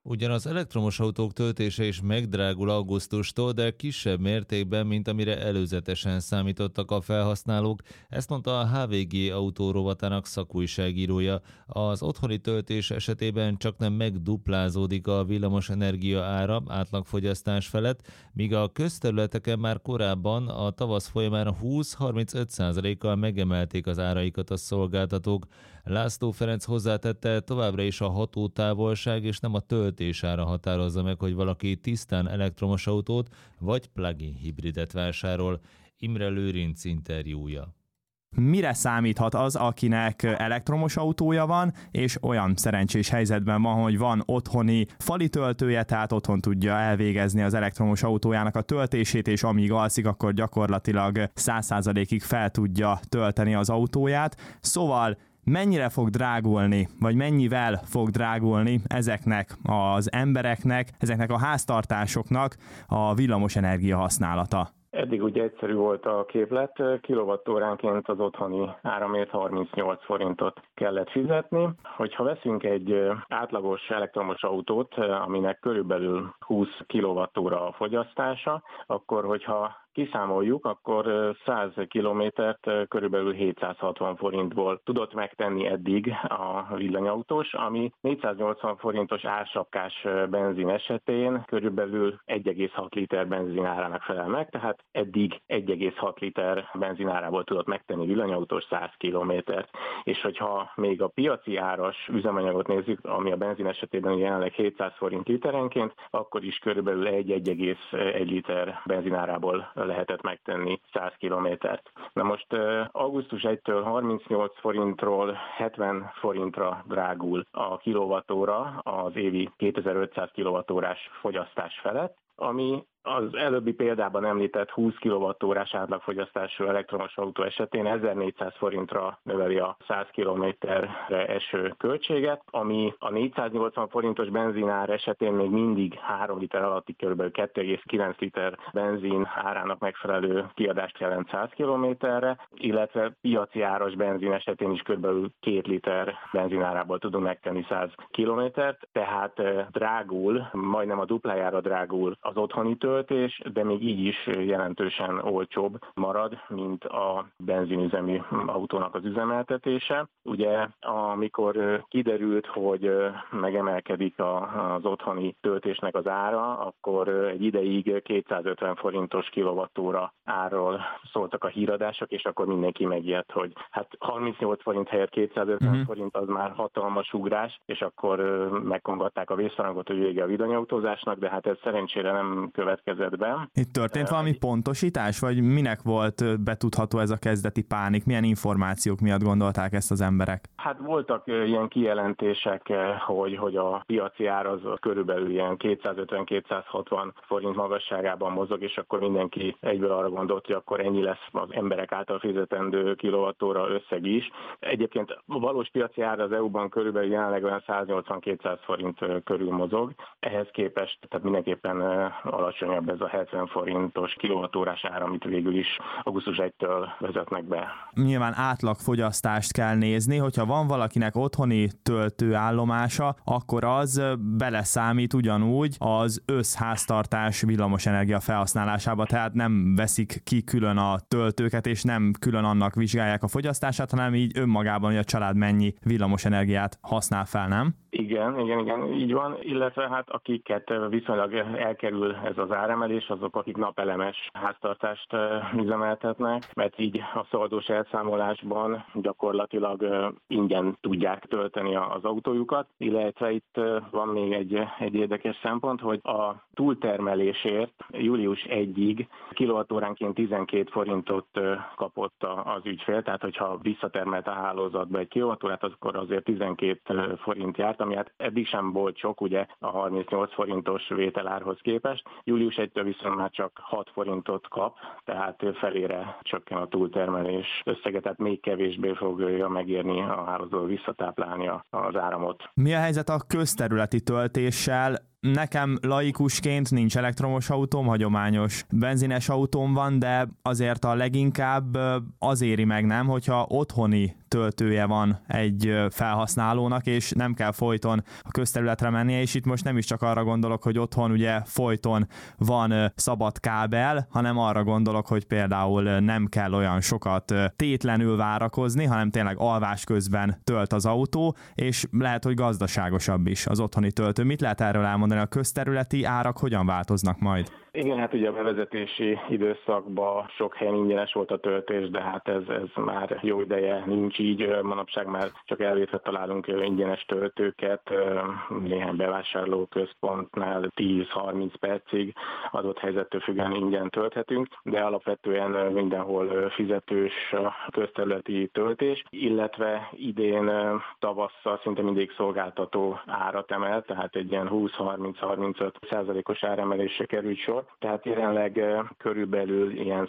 Ugyan az elektromos autók töltése is megdrágul augusztustól, de kisebb mértékben, mint amire előzetesen számítottak a felhasználók, ezt mondta a HVG autó rovatának szakújságírója. Az otthoni töltés esetében csaknem megduplázódik a villamosenergia ára átlagfogyasztás felett, míg a közterületeken már korábban a tavasz folyamán 20-35%-kal megemelték az áraikat a szolgáltatók. László Ferenc hozzátette, továbbra is a hatótávolság és nem a töltésára határozza meg, hogy valaki tisztán elektromos autót vagy plug-in hibridet vásárol. Imre Lőrinc interjúja. Mire számíthat az, akinek elektromos autója van, és olyan szerencsés helyzetben van, hogy van otthoni fali töltője, tehát otthon tudja elvégezni az elektromos autójának a töltését, és amíg alszik, akkor gyakorlatilag 100%-ig fel tudja tölteni az autóját. Szóval mennyire fog drágulni, vagy mennyivel fog drágulni ezeknek az embereknek, ezeknek a háztartásoknak a villamosenergia használata? Eddig ugye egyszerű volt a képlet, kilovattóránként az otthoni áramért 38 forintot kellett fizetni. Hogyha veszünk egy átlagos elektromos autót, aminek körülbelül 20 kWh a fogyasztása, akkor hogyha kiszámoljuk, akkor 100 kilométert körülbelül 760 forintból tudott megtenni eddig a villanyautós, ami 480 forintos ársapkás benzin esetén körülbelül 1,6 liter benzin árának felel meg, tehát eddig 1,6 liter benzin árából tudott megtenni villanyautós 100 kilométert. És hogyha még a piaci áras üzemanyagot nézzük, ami a benzin esetében jelenleg 700 forint literenként, akkor is körülbelül 1,1 liter benzin árából lehetett megtenni 100 kilométert. Na most augusztus 1-től 38 forintról 70 forintra drágul a kilovattóra az évi 2500 kilovattórás fogyasztás felett, ami az előbbi példában említett 20 kWh-s átlagfogyasztású elektromos autó esetén 1400 forintra növeli a 100 kilométerre eső költséget, ami a 480 forintos benzinár esetén még mindig 3 liter alatti kb. 2,9 liter benzin árának megfelelő kiadást jelent 100 kilométerre, illetve piaci áras benzin esetén is kb. 2 liter benzinárából tudunk megtenni 100 kilométert, tehát drágul, majdnem a duplájára drágul az otthoni töltés, de még így is jelentősen olcsóbb marad, mint a benzinüzemű autónak az üzemeltetése. Ugye, amikor kiderült, hogy megemelkedik az otthoni töltésnek az ára, akkor egy ideig 250 forintos kilowattóra árról szóltak a híradások, és akkor mindenki megijedt, hogy hát 38 forint helyett 250 forint az már hatalmas ugrás, és akkor megkongatták a vészharangot, hogy vége a villanyautózásnak, de hát ez szerencsére nem következett be. Itt történt valami pontosítás, vagy minek volt betudható ez a kezdeti pánik? Milyen információk miatt gondolták ezt az emberek? Hát voltak ilyen kijelentések, hogy a piaci ár az körülbelül ilyen 250-260 forint magasságában mozog, és akkor mindenki egyből arra gondolt, hogy akkor ennyi lesz az emberek által fizetendő kilowattóra összeg is. Egyébként a valós piaci ár az EU-ban körülbelül jelenleg olyan 180-200 forint körül mozog. Ehhez képest tehát mindenképpen alacsonyabb ez a 70 forintos kilowattórás ár, amit végül is augusztus 1-től vezetnek be. Nyilván átlagfogyasztást kell nézni, hogyha van valakinek otthoni töltőállomása, akkor az beleszámít ugyanúgy az összháztartás villamosenergia felhasználásába, tehát nem veszik ki külön a töltőket, és nem külön annak vizsgálják a fogyasztását, hanem így önmagában, hogy a család mennyi villamosenergiát használ fel, nem? Igen, így van, illetve hát akiket viszonylag elkerül ez az áremelés, azok, akik napelemes háztartást üzemeltetnek, mert így a szaldós elszámolásban gyakorlatilag ingyen tudják tölteni az autójukat, illetve itt van még egy érdekes szempont, hogy a túltermelésért július 1-ig kilowattóránként 12 forintot kapott az ügyfél, tehát hogyha visszatermelt a hálózatba egy kilowattórát, akkor azért 12 forint járt, ami hát eddig sem volt sok, ugye a 38 forintos vételárhoz képest. Július 1-től viszont már csak 6 forintot kap, tehát felére csökken a túltermelés összege, tehát még kevésbé fogja megérni a hálózatból visszatáplálni az áramot. Mi a helyzet a közterületi töltéssel? Nekem laikusként nincs elektromos autóm, hagyományos benzines autóm van, de azért a leginkább az éri meg, nem, hogyha otthoni töltője van egy felhasználónak, és nem kell folyton a közterületre mennie, és itt most nem is csak arra gondolok, hogy otthon ugye folyton van szabad kábel, hanem arra gondolok, hogy például nem kell olyan sokat tétlenül várakozni, hanem tényleg alvás közben tölt az autó, és lehet, hogy gazdaságosabb is az otthoni töltő. Mit lehet erről elmondani? A közterületi árak hogyan változnak majd? Igen, hát ugye a bevezetési időszakban sok helyen ingyenes volt a töltés, de hát ez már jó ideje nincs így. Manapság már csak elvétve találunk ingyenes töltőket, néhány bevásárlóközpontnál 10-30 percig adott helyzettől függően ingyen tölthetünk, de alapvetően mindenhol fizetős a közterületi töltés, illetve idén tavasszal szinte mindig szolgáltató árat emelt, tehát egy ilyen 20-30-35%-os áremelésre került sor. Tehát jelenleg körülbelül ilyen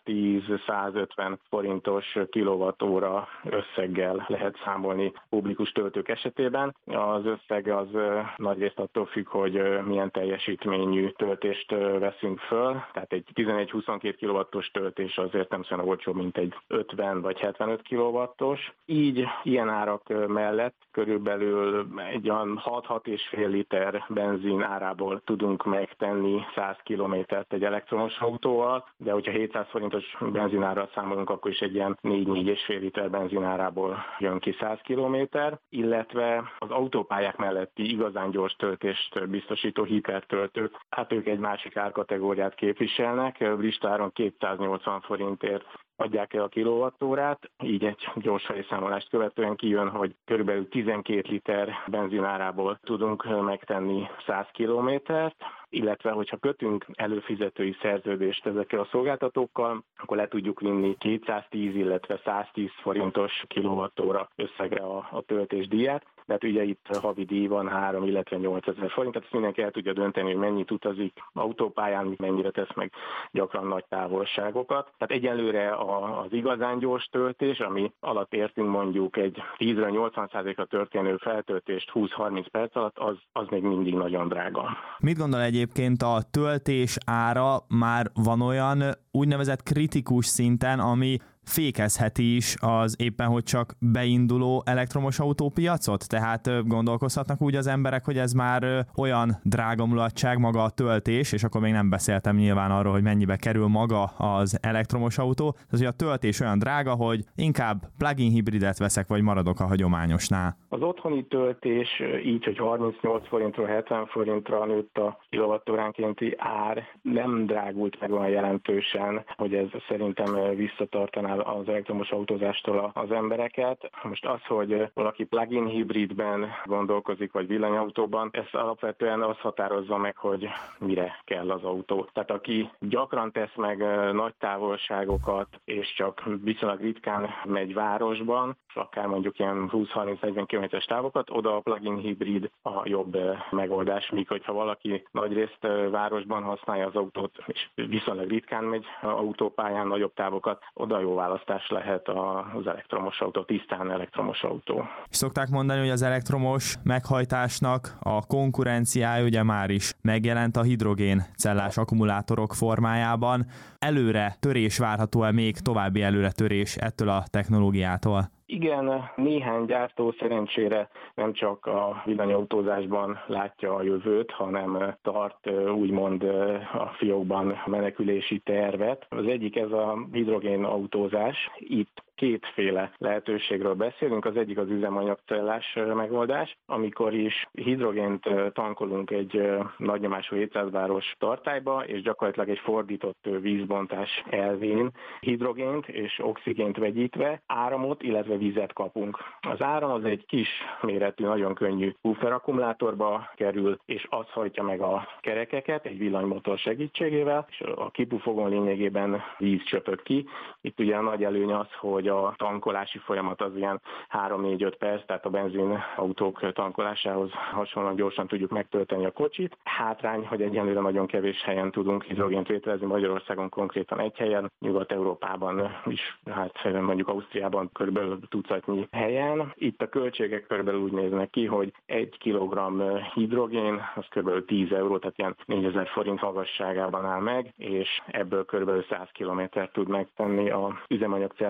110-150 forintos kilovattóra összeggel lehet számolni publikus töltők esetében. Az összeg az nagyrészt attól függ, hogy milyen teljesítményű töltést veszünk föl. Tehát egy 11-22 kilowattos töltés azért nem szóval olcsóbb, mint egy 50 vagy 75 kilowattos. Így ilyen árak mellett körülbelül egy olyan 6-6,5 liter benzin árából tudunk megtenni 100 kilométert egy elektromos autóval, de hogyha 700 forintos benzinárral számolunk, akkor is egy ilyen 4-4,5 liter benzinárából jön ki 100 kilométer, illetve az autópályák melletti igazán gyors töltést biztosító hipertöltők, hát ők egy másik árkategóriát képviselnek, listáron 280 forintért adják el a kilowattórát, így egy gyors fejszámolást követően kijön, hogy körülbelül 12 liter benzinárából tudunk megtenni 100 kilométert, illetve hogyha kötünk előfizetői szerződést ezekkel a szolgáltatókkal, akkor le tudjuk vinni 210, illetve 110 forintos kilowattóra összegre a töltésdíját. De hát ugye itt havi díj van 3, illetve 8000 forint, tehát ezt mindenki el tudja dönteni, hogy mennyit utazik autópályán, mennyire tesz meg gyakran nagy távolságokat. Tehát egyelőre az igazán gyors töltés, ami alatt értünk mondjuk egy 10-80%-ra történő feltöltést 20-30 perc alatt, az még mindig nagyon drága. Mit gondol egyébként a töltés ára már van olyan úgynevezett kritikus szinten, ami fékezheti is az éppen, hogy csak beinduló elektromos autópiacot? Tehát gondolkozhatnak úgy az emberek, hogy ez már olyan drága mulatság maga a töltés, és akkor még nem beszéltem nyilván arról, hogy mennyibe kerül maga az elektromos autó. Tehát, hogy a töltés olyan drága, hogy inkább plug-in hibridet veszek, vagy maradok a hagyományosnál. Az otthoni töltés így, hogy 38 forintról 70 forintra nőtt a kilowattóránkénti ár, nem drágult meg olyan jelentősen, hogy ez szerintem visszatartaná az elektromos autózástól az embereket. Most az, hogy valaki plug-in hibridben gondolkozik, vagy villanyautóban, ez alapvetően azt határozza meg, hogy mire kell az autó. Tehát aki gyakran tesz meg nagy távolságokat, és csak viszonylag ritkán megy városban, akár mondjuk ilyen 20-30-40 km-es távokat, oda a plug-in hibrid a jobb megoldás, míg hogyha valaki nagyrészt városban használja az autót, és viszonylag ritkán megy autópályán nagyobb távokat, oda jó választás lehet az elektromos autó, tisztán elektromos autó. Szokták mondani, hogy az elektromos meghajtásnak a konkurenciája ugye már is megjelent a hidrogén cellás akkumulátorok formájában. Előre törés várható-e, még további előre törés ettől a technológiától? Igen, néhány gyártó szerencsére nem csak a villanyautózásban látja a jövőt, hanem tart úgymond a fiókban menekülési tervet. Az egyik ez a hidrogén autózás. Itt kétféle lehetőségről beszélünk. Az egyik az üzemanyagcellás megoldás, amikor is hidrogént tankolunk egy nagynyomású 700 báros tartályba, és gyakorlatilag egy fordított vízbontás elvén hidrogént és oxigént vegyítve áramot, illetve vizet kapunk. Az áram az egy kis méretű, nagyon könnyű puffer-akkumulátorba kerül, és az hajtja meg a kerekeket egy villanymotor segítségével, és a kipufogon lényegében víz csöpög ki. Itt ugye a nagy előny az, hogy a tankolási folyamat az ilyen 3-4-5 perc, tehát a benzinautók tankolásához hasonlóan gyorsan tudjuk megtölteni a kocsit. Hátrány, hogy egyenlőre nagyon kevés helyen tudunk hidrogént vételezni, Magyarországon konkrétan egy helyen, Nyugat-Európában is, hát mondjuk Ausztriában körülbelül tucatnyi helyen. Itt a költségek körülbelül úgy néznek ki, hogy 1 kilogramm hidrogén, az körülbelül 10 euró, tehát ilyen 4000 forint magasságában áll meg, és ebből körülbelül 100 kilométert tud megtenni az üzemanyagcellás hidrogén.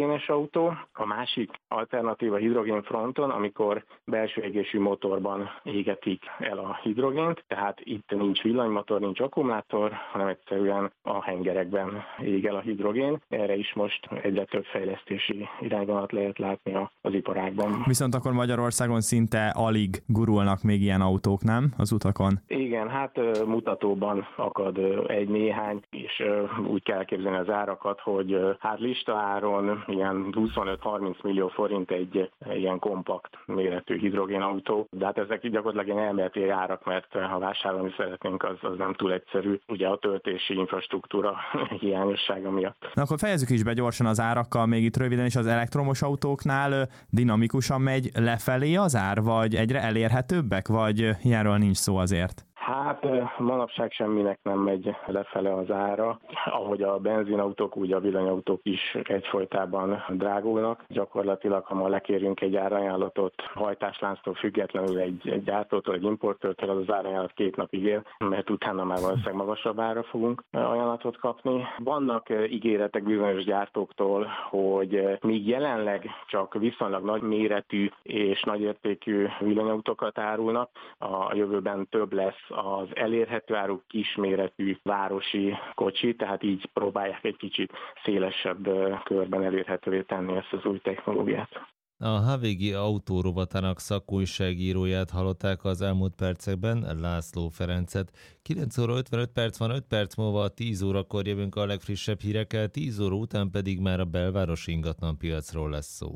hidrogénes autó. A másik alternatíva hidrogén fronton, amikor belső égésű motorban égetik el a hidrogént, tehát itt nincs villanymotor, nincs akkumulátor, hanem egyszerűen a hengerekben ég el a hidrogén. Erre is most egyre több fejlesztési irányvonalat lehet látni az iparágban. Viszont akkor Magyarországon szinte alig gurulnak még ilyen autók, nem? Az utakon? Igen, hát mutatóban akad egy-néhány, és úgy kell képzelni az árakat, hogy hát listaáron ilyen 25-30 millió forint egy ilyen kompakt méretű hidrogénautó, de hát ezek gyakorlatilag ilyen elméleti árak, mert ha vásárolni szeretnénk, az nem túl egyszerű, ugye a töltési infrastruktúra hiányossága miatt. Na akkor fejezzük is be gyorsan az árakkal, még itt röviden is az elektromos autóknál dinamikusan megy lefelé az ár, vagy egyre elérhetőbbek, vagy ilyenről nincs szó azért? Hát manapság semminek nem megy lefele az ára. Ahogy a benzinautók, úgy a villanyautók is egyfolytában drágulnak. Gyakorlatilag, ha ma lekérjünk egy árajánlatot hajtáslánctól függetlenül egy gyártótól, egy importőrtől, az árajánlat 2 napig él, mert utána már valószínűleg magasabb ára fogunk ajánlatot kapni. Vannak ígéretek bizonyos gyártóktól, hogy míg jelenleg csak viszonylag nagy méretű és nagyértékű villanyautókat árulnak, a jövőben több lesz az elérhető áru kisméretű városi kocsi, tehát így próbálják egy kicsit szélesebb körben elérhetővé tenni ezt az új technológiát. A HVG autórovatának szakújságíróját hallották az elmúlt percekben, László Ferencet. 9 óra 55 perc van, 5 perc múlva 10 órakor jövünk a legfrissebb hírekkel, 10 óra után pedig már a belvárosi ingatlanpiacról lesz szó.